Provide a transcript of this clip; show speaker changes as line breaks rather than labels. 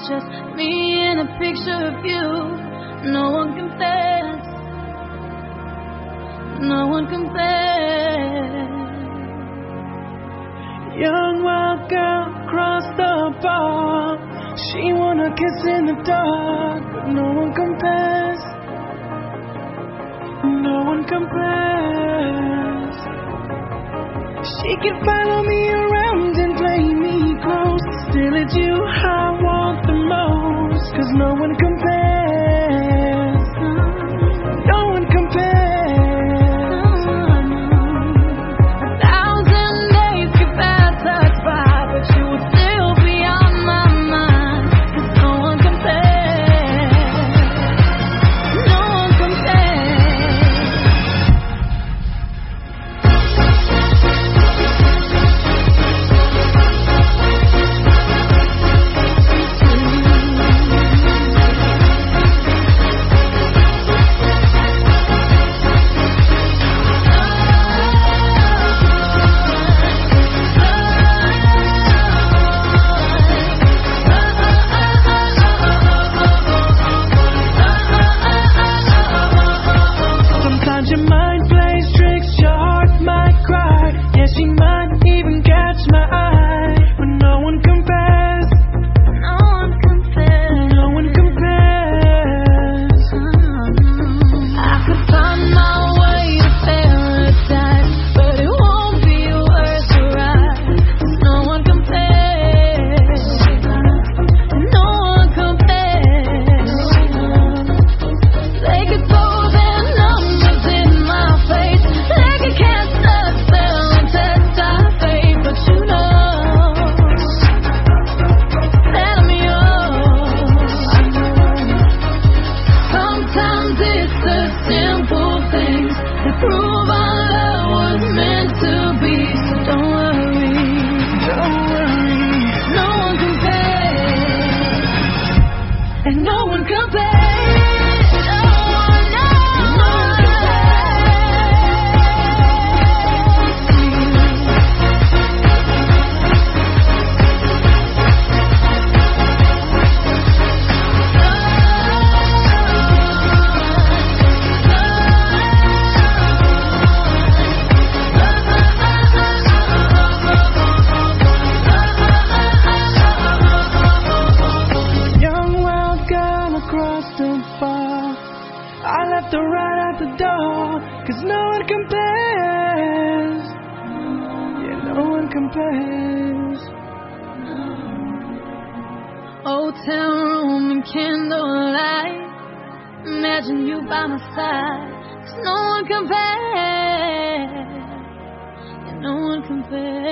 just me and a picture of you. No one compares. No one compares.
Young wild girl across the bar. She wanna kiss in the dark, but no one compares. No one compares. She can follow me around and play me close. Still it's you I want the most. 'Cause no one compares. No one compares.
1,000 days could pass us by, but you would still be on my mind. 'Cause no one compares. No one compares.
Sometimes your mind plays tricks, your heart might cry. Yeah, she might even catch my eye. But no one compares.
No one compares.
No one compares.
I could find my way to paradise, but it won't be worth the ride. 'Cause no one compares. No one compares. They could throw their numbers in my face. They could cast a spell and test our fate, but you know that I'm yours. Sometimes it's the simple things that prove our love was meant to be. So don't worry,
Don't worry.
no one compares, and no one compares. No one, no one
Young wild girl across the bar. I left her right at the door. 'Cause no one compares. Yeah, no one compares.
Hotel room and candlelight. Imagine you by my side. 'Cause no one compares. Yeah, no one compares.